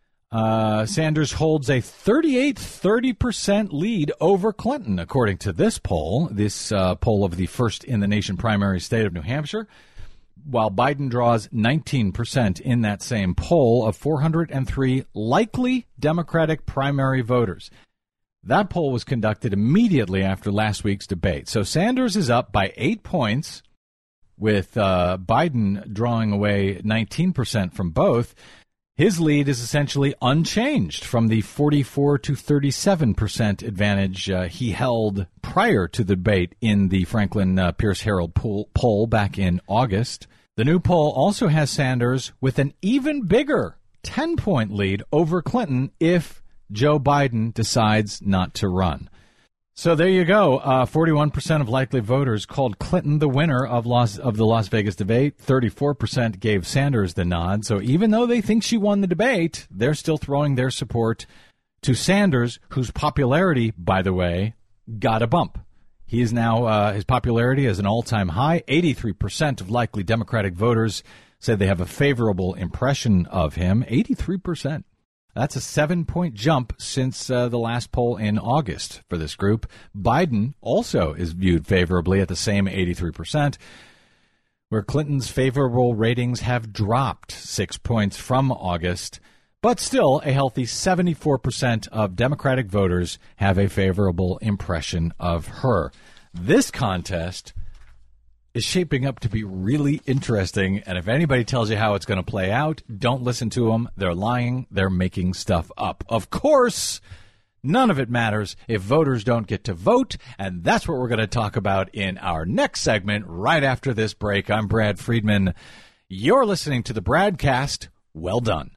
Uh, Sanders holds a thirty-eight thirty percent lead over Clinton, according to this poll, this uh, poll of the first-in-the-nation primary state of New Hampshire, while Biden draws nineteen percent in that same poll of four hundred three likely Democratic primary voters. That poll was conducted immediately after last week's debate. So Sanders is up by eight points, with uh, Biden drawing away nineteen percent from both. His lead is essentially unchanged from the forty-four to thirty-seven percent advantage uh, he held prior to the debate in the Franklin uh, Pierce Herald poll, poll back in August. The new poll also has Sanders with an even bigger ten-point lead over Clinton if Joe Biden decides not to run. So there you go. Uh, forty-one percent of likely voters called Clinton the winner of Las, of the Las Vegas debate. thirty-four percent gave Sanders the nod. So even though they think she won the debate, they're still throwing their support to Sanders, whose popularity, by the way, got a bump. He is now, uh, his popularity is an all-time high. eighty-three percent of likely Democratic voters said they have a favorable impression of him. eighty-three percent. That's a seven-point jump since uh, the last poll in August for this group. Biden also is viewed favorably at the same eighty-three percent, where Clinton's favorable ratings have dropped six points from August. But still, a healthy seventy-four percent of Democratic voters have a favorable impression of her. This contest is shaping up to be really interesting, and if anybody tells you how it's going to play out, don't listen to them. They're lying. They're making stuff up. Of course, none of it matters if voters don't get to vote, and that's what we're going to talk about in our next segment right after this break. I'm Brad Friedman. You're listening to the Bradcast. Well done.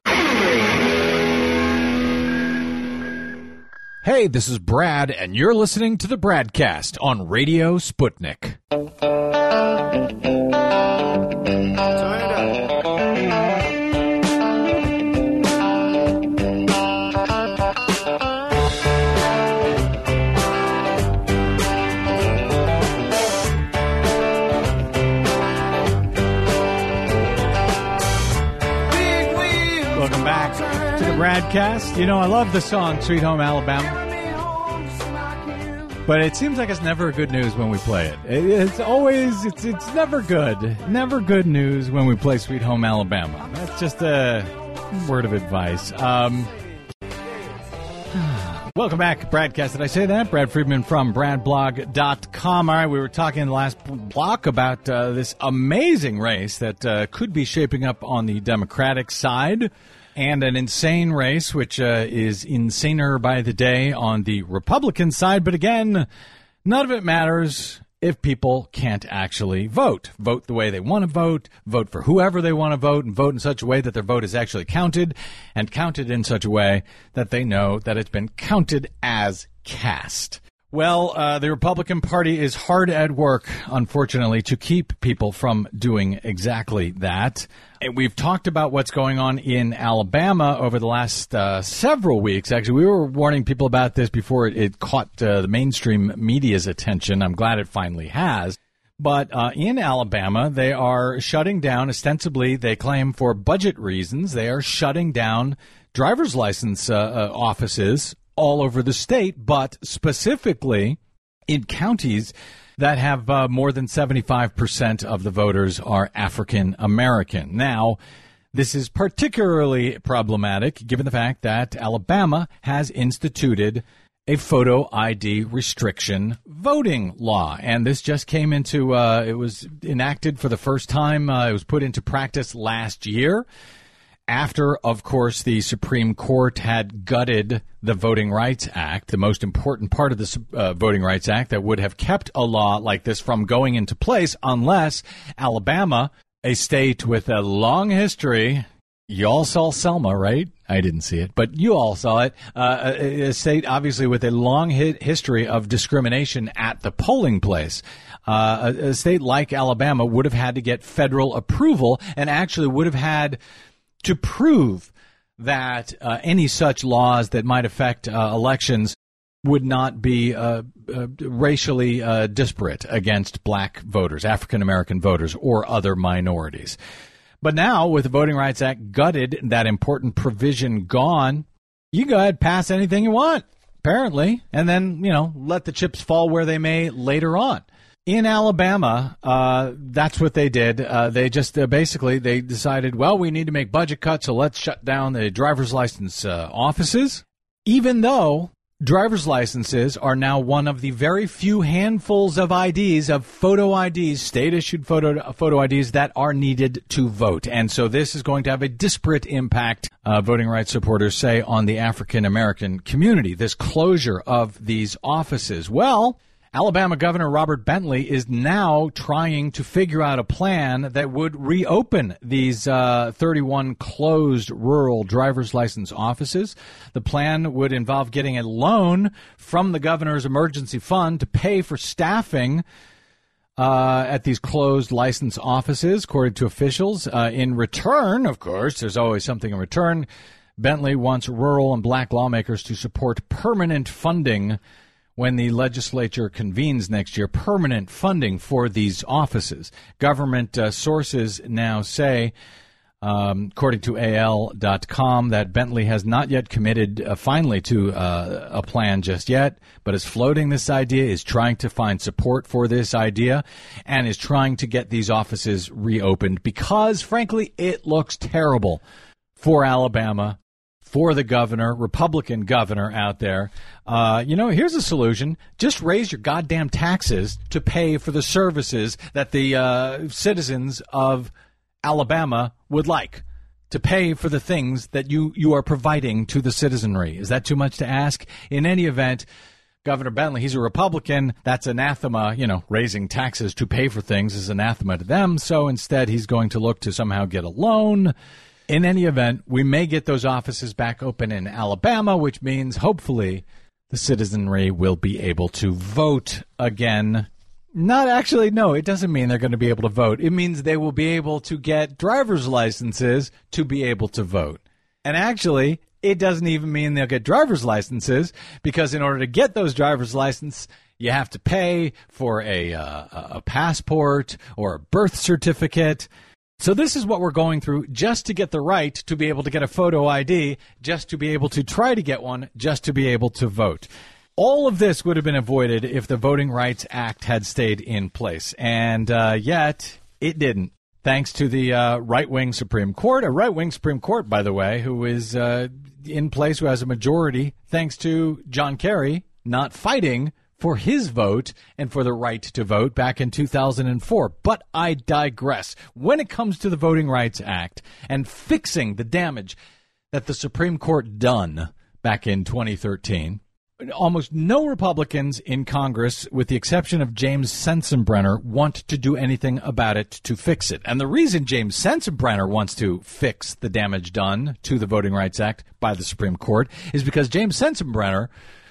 Hey, this is Brad, and you're listening to the Bradcast on Radio Sputnik. Welcome back to the Bradcast. You know, I love the song Sweet Home Alabama, but it seems like it's never good news when we play it. It's always, it's it's never good. Never good news when we play Sweet Home Alabama. That's just a word of advice. Um, welcome back, Bradcast. Did I say that? Brad Friedman from brad blog dot com. All right, we were talking in the last block about uh, this amazing race that uh, could be shaping up on the Democratic side, and an insane race, which uh, is insaner by the day on the Republican side. But again, none of it matters if people can't actually vote. Vote the way they want to vote, vote for whoever they want to vote, and vote in such a way that their vote is actually counted, and counted in such a way that they know that it's been counted as cast. Well, uh, the Republican Party is hard at work, unfortunately, to keep people from doing exactly that. And we've talked about what's going on in Alabama over the last uh, several weeks. Actually, we were warning people about this before it, it caught uh, the mainstream media's attention. I'm glad it finally has. But uh, in Alabama, they are shutting down, ostensibly, they claim for budget reasons, they are shutting down driver's license uh, uh, offices all over the state, but specifically in counties that have uh, more than seventy-five percent of the voters are African American. Now, this is particularly problematic given the fact that Alabama has instituted a photo I D restriction voting law. And this just came into, uh, it was enacted for the first time. Uh, it was put into practice last year, after, of course, the Supreme Court had gutted the Voting Rights Act, the most important part of the uh, Voting Rights Act that would have kept a law like this from going into place unless Alabama A state with a long history. You all saw Selma, right? I didn't see it, but you all saw it. Uh, a, a state, obviously, with a long hi- history of discrimination at the polling place. Uh, a, a state like Alabama would have had to get federal approval and actually would have had to prove that uh, any such laws that might affect uh, elections would not be uh, uh, racially uh, disparate against black voters, African-American voters, or other minorities. But now, with the Voting Rights Act gutted, that important provision gone, you go ahead, pass anything you want, apparently, and then, you know, let the chips fall where they may later on. In Alabama, uh, that's what they did. Uh, they just uh, basically, they decided, well, we need to make budget cuts, so let's shut down the driver's license uh, offices, even though driver's licenses are now one of the very few handfuls of I Ds, of photo I Ds, state-issued photo photo I Ds that are needed to vote. And so this is going to have a disparate impact, uh, voting rights supporters say, on the African-American community, this closure of these offices. Well, Alabama Governor Robert Bentley is now trying to figure out a plan that would reopen these uh, thirty-one closed rural driver's license offices. The plan would involve getting a loan from the governor's emergency fund to pay for staffing uh, at these closed license offices, according to officials. Uh, in return, of course, there's always something in return. Bentley wants rural and black lawmakers to support permanent funding when the legislature convenes next year, permanent funding for these offices. Government uh, sources now say, um, according to A L dot com, that Bentley has not yet committed uh, finally to uh, a plan just yet, but is floating this idea, is trying to find support for this idea, and is trying to get these offices reopened because, frankly, it looks terrible for Alabama, for the governor, Republican governor out there. Uh, you know, here's a solution. Just raise your goddamn taxes to pay for the services that the uh, citizens of Alabama would like, to pay for the things that you, you are providing to the citizenry. Is that too much to ask? In any event, Governor Bentley, he's a Republican. That's anathema. You know, raising taxes to pay for things is anathema to them. So instead, he's going to look to somehow get a loan. In any event, we may get those offices back open in Alabama, which means hopefully the citizenry will be able to vote again. Not actually, no, it doesn't mean they're going to be able to vote. It means they will be able to get driver's licenses to be able to vote. And actually, it doesn't even mean they'll get driver's licenses, because in order to get those driver's licenses, you have to pay for a, uh, a passport or a birth certificate. So this is what we're going through just to get the right to be able to get a photo I D, just to be able to try to get one, just to be able to vote. All of this would have been avoided if the Voting Rights Act had stayed in place, and uh, yet it didn't. Thanks to the uh, right-wing Supreme Court, a right-wing Supreme Court, by the way, who is uh, in place, who has a majority, thanks to John Kerry not fighting for his vote and for the right to vote back in two thousand four. But I digress. When it comes to the Voting Rights Act and fixing the damage that the Supreme Court done back in twenty thirteen, almost no Republicans in Congress, with the exception of James Sensenbrenner, want to do anything about it to fix it. And the reason James Sensenbrenner wants to fix the damage done to the Voting Rights Act by the Supreme Court is because James Sensenbrenner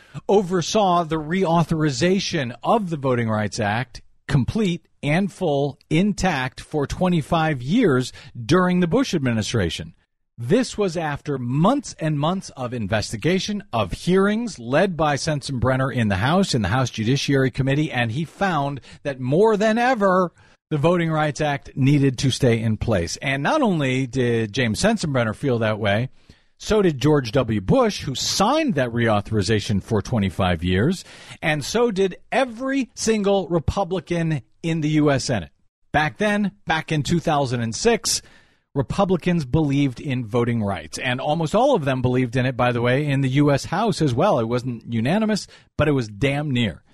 oversaw the reauthorization of the Voting Rights Act, complete and full, intact, for twenty-five years during the Bush administration. This was after months and months of investigation, of hearings led by Sensenbrenner in the House, in the House Judiciary Committee, and he found that more than ever, the Voting Rights Act needed to stay in place. And not only did James Sensenbrenner feel that way, so did George W. Bush, who signed that reauthorization for twenty-five years, and so did every single Republican in the U S Senate. Back then, back in two thousand six, Republicans believed in voting rights, and almost all of them believed in it, by the way, in the U S House as well. It wasn't unanimous, but it was damn near.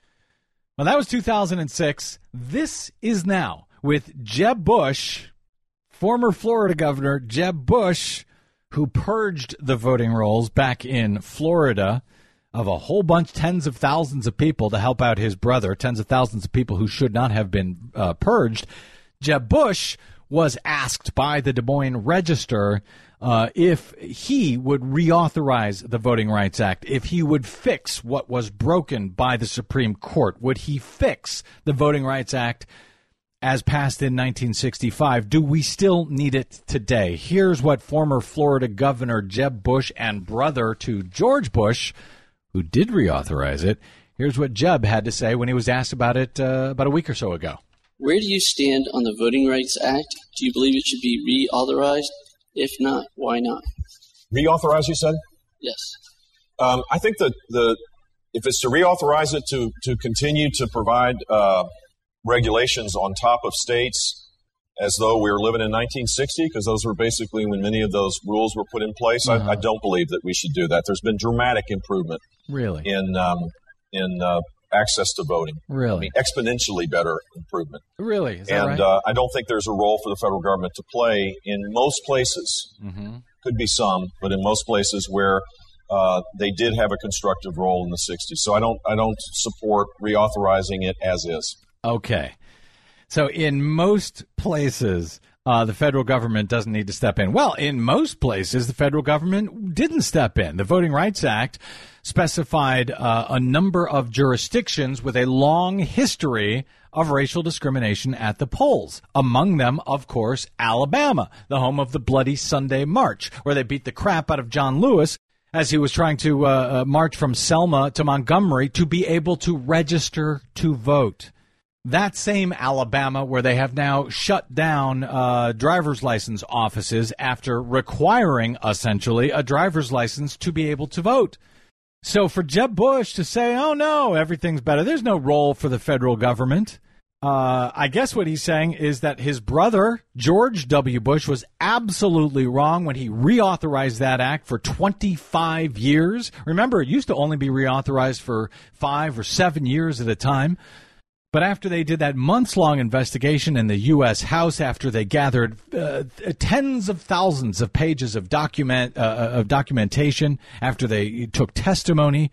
Well, that was two thousand six. This is now with Jeb Bush, former Florida governor Jeb Bush, who purged the voting rolls back in Florida of a whole bunch, tens of thousands of people to help out his brother, tens of thousands of people who should not have been uh, purged. Jeb Bush was asked by the Des Moines Register uh, if he would reauthorize the Voting Rights Act, if he would fix what was broken by the Supreme Court. Would he fix the Voting Rights Act as passed in nineteen sixty-five? Do we still need it today? Here's what former Florida Governor Jeb Bush and brother to George Bush, who did reauthorize it, here's what Jeb had to say when he was asked about it uh, about a week or so ago. Where do you stand on the Voting Rights Act? Do you believe it should be reauthorized? If not, why not? Reauthorize, you said? Yes. Um, I think that the if it's to reauthorize it to, to continue to provide uh, regulations on top of states as though we were living in nineteen sixty, because those were basically when many of those rules were put in place, uh-huh. I, I don't believe that we should do that. There's been dramatic improvement really in um, in uh, access to voting. Really? I mean, exponentially better improvement. Really? Is that and right? uh, I don't think there's a role for the federal government to play in most places. Mm-hmm. Could be some, but in most places where uh, they did have a constructive role in the sixties. So I don't I don't support reauthorizing it as is. Okay. So in most places, uh, the federal government doesn't need to step in. Well, in most places, the federal government didn't step in. The Voting Rights Act specified uh, a number of jurisdictions with a long history of racial discrimination at the polls. Among them, of course, Alabama, the home of the Bloody Sunday March, where they beat the crap out of John Lewis as he was trying to uh, uh, march from Selma to Montgomery to be able to register to vote. That same Alabama where they have now shut down uh, driver's license offices after requiring, essentially, a driver's license to be able to vote. So for Jeb Bush to say, oh, no, everything's better, there's no role for the federal government. Uh, I guess what he's saying is that his brother, George W. Bush, was absolutely wrong when he reauthorized that act for twenty-five years. Remember, it used to only be reauthorized for five or seven years at a time. But after they did that months-long investigation in the U S House, after they gathered uh, tens of thousands of pages of document uh, of documentation, after they took testimony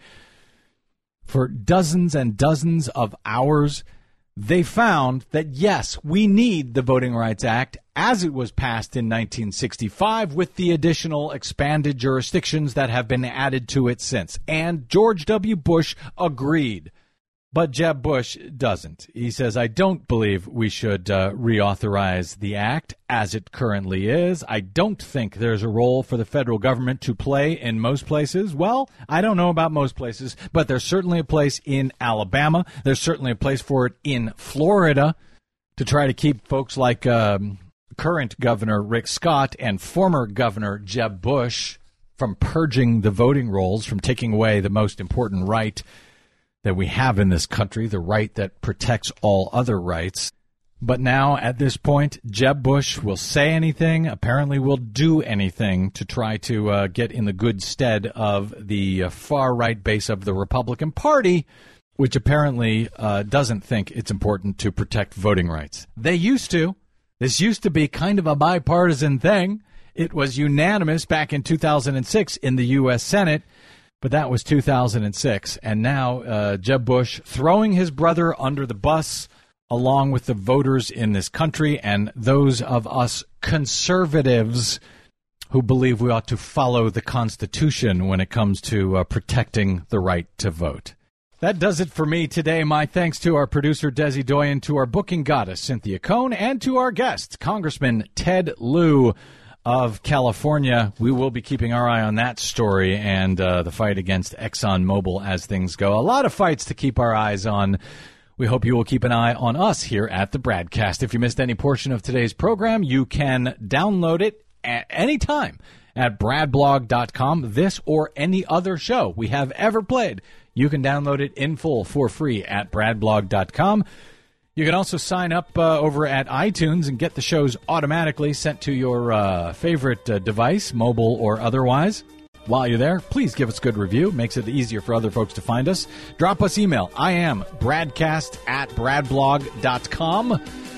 for dozens and dozens of hours, they found that, yes, we need the Voting Rights Act as it was passed in nineteen sixty-five with the additional expanded jurisdictions that have been added to it since. And George W. Bush agreed. But Jeb Bush doesn't. He says, I don't believe we should uh, reauthorize the act as it currently is. I don't think there's a role for the federal government to play in most places. Well, I don't know about most places, but there's certainly a place in Alabama. There's certainly a place for it in Florida to try to keep folks like um, current Governor Rick Scott and former Governor Jeb Bush from purging the voting rolls, from taking away the most important right that we have in this country, the right that protects all other rights. But now, at this point, Jeb Bush will say anything, apparently will do anything to try to uh, get in the good stead of the uh, far-right base of the Republican Party, which apparently uh, doesn't think it's important to protect voting rights. They used to. This used to be kind of a bipartisan thing. It was unanimous back in two thousand six in the U S Senate. But that was two thousand six, and now uh, Jeb Bush throwing his brother under the bus along with the voters in this country and those of us conservatives who believe we ought to follow the Constitution when it comes to uh, protecting the right to vote. That does it for me today. My thanks to our producer, Desi Doyen, to our booking goddess, Cynthia Cohn, and to our guest, Congressman Ted Lieu of California. We will be keeping our eye on that story and uh, the fight against ExxonMobil as things go. A lot of fights to keep our eyes on. We hope you will keep an eye on us here at the Bradcast. If you missed any portion of today's program, you can download it at any time at brad blog dot com. This or any other show we have ever played, you can download it in full for free at brad blog dot com. You can also sign up uh, over at iTunes and get the shows automatically sent to your uh, favorite uh, device, mobile or otherwise. While you're there, please give us a good review. Makes it easier for other folks to find us. Drop us email. I am bradcast at brad blog dot com.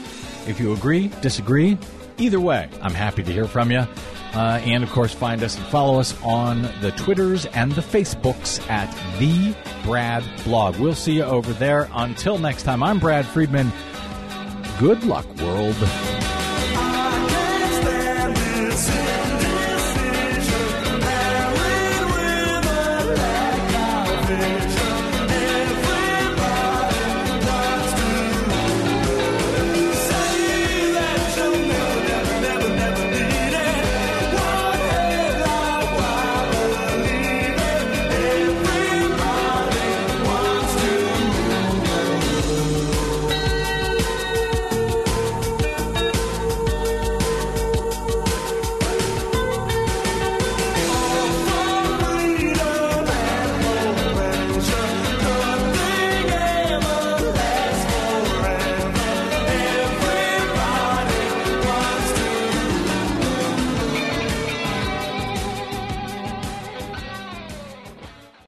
If you agree, disagree, either way, I'm happy to hear from you. Uh, and, of course, find us and follow us on the Twitters and the Facebooks at The Brad Blog. We'll see you over there. Until next time, I'm Brad Friedman. Good luck, world.